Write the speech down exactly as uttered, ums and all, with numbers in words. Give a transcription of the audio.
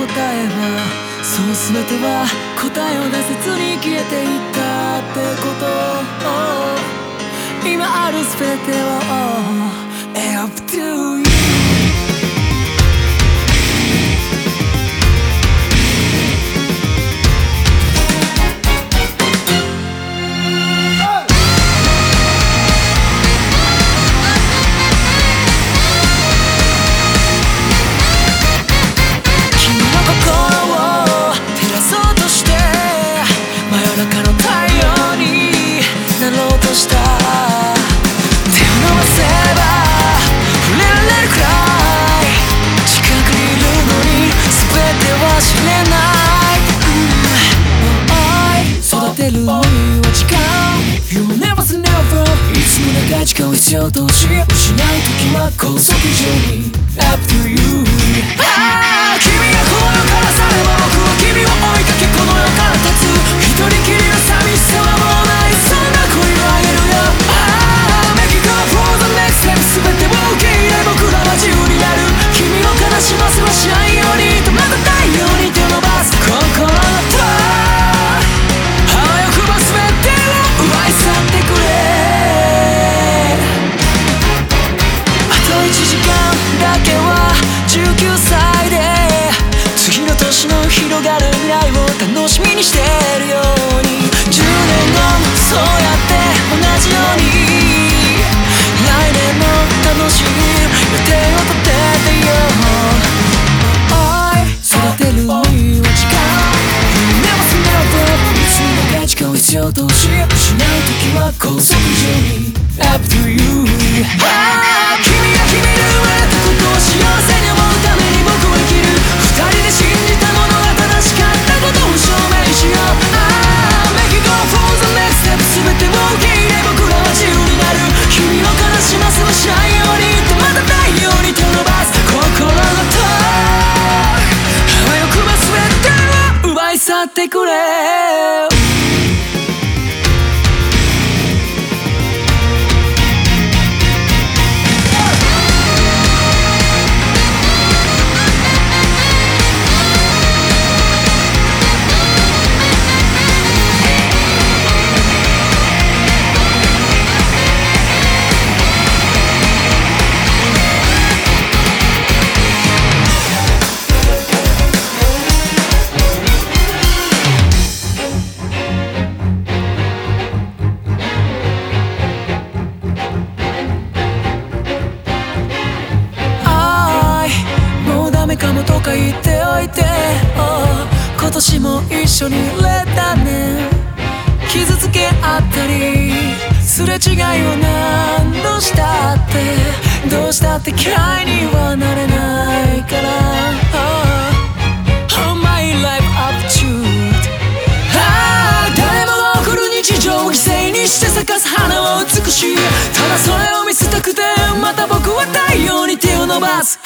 えばそう全ては答えを出せずに消えていったってこと、今ある全てを Up to you。時間を必要とし失う時は高速上に Up to you。 ああ君がこの世から去れば僕は君を追いかけこの世から立つ一人きりの寂しさはもうないそんな恋をあげるよ。ああ Make it go for the next step 全てを受け入れ僕らは自由になる君を悲しませはしないようにとまた太陽に手を伸ばす心のとあわよくば全てを奪い去ってくれ。いちじかんだけはじゅうきゅうさいで次の年の広がる未来を楽しみにしてるようにじゅうねんごもそうやって同じように来年も楽しい予定を立ててよ。育てるには時間 You never say never いつもが時間を必要とし失う時は高速上に Up to you。 君が君で生まれたことを幸せに思うために僕は生きる二人で信じたものが正しかったことを証明しよう。ああ Make it go for the next step 全てを受け入れ僕らは自由になる君を悲しませはしないようにとまた太陽に手を伸ばす心のとあわよくば全てを奪い去ってくれ。かもとか言っておいて、oh、今年も一緒にいれたね。傷つけ合ったりすれ違いを何度したってどうしたって嫌いにはなれないから、oh、oh my life up to you。 ああ誰もが送る日常を犠牲にして咲かす花は美しい。ただそれを見せたくてまた僕は太陽に手を伸ばす